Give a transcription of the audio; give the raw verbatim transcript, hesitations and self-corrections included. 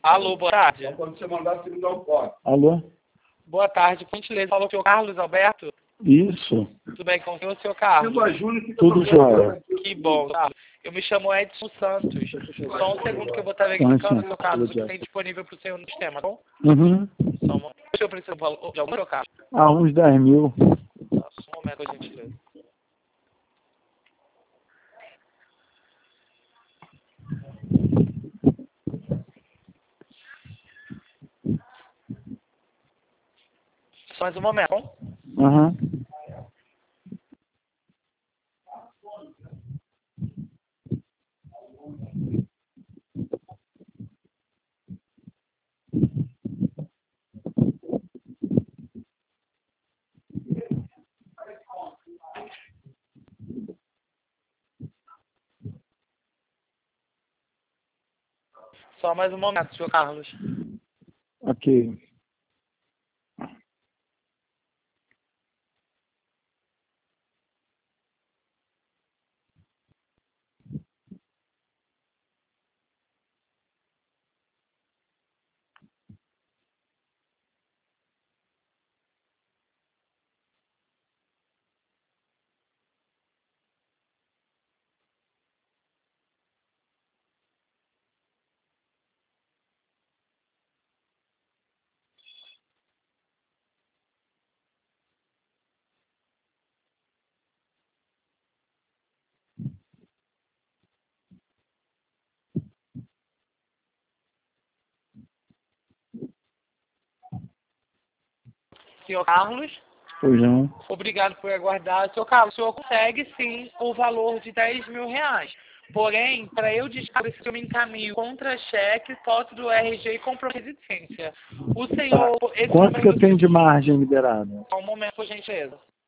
Alô, boa tarde. Só quando você mandar, você me dá o código. Alô? Boa tarde, por gentileza. Falou com o senhor Carlos Alberto? Isso. Tudo bem com o senhor, senhor Carlos? Silva Júnior, fica Tudo procurando jóia. aqui. Que bom, Carlos. Eu me chamo Edson Santos. Só um segundo que eu vou estar Só um verificando, instante, senhor Carlos, o que tudo tem disponível para o senhor no sistema, tá bom? Uhum. Só um momento. O senhor precisa de valor- de algum, senhor Carlos? Ah, uns dez mil. Tá, só um momento, por gentileza. Só mais um momento, tá bom? Aham. Só mais um momento, senhor Carlos. Ok. Senhor Carlos, Pois não. obrigado por aguardar. Senhor Carlos, o senhor consegue sim o valor de dez mil reais. Porém, para eu descobrir se eu me encaminho contra-cheque, foto do R G e comprovante de residência. O senhor... Esse Quanto que eu número- tenho de margem liberada? Só um momento, por gentileza.